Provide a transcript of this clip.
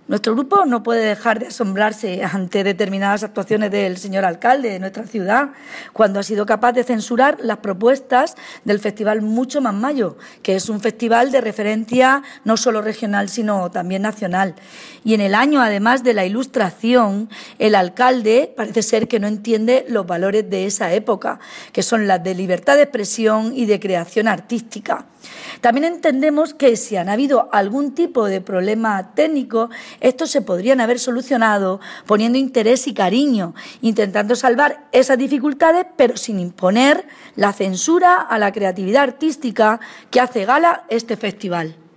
Nuestro grupo no puede dejar de asombrarse ante determinadas actuaciones del señor alcalde de nuestra ciudad, cuando ha sido capaz de censurar las propuestas del Festival Mucho Más Mayo, que es un festival de referencia no solo regional, sino también nacional. Y en el año, además de la Ilustración, el alcalde parece ser que no entiende los valores de esa época, que son las de libertad de expresión y de creación artística. También entendemos que si han habido algún tipo de problema técnico, estos se podrían haber solucionado poniendo interés y cariño, intentando salvar esas dificultades, pero sin imponer la censura a la creatividad artística que hace gala este festival.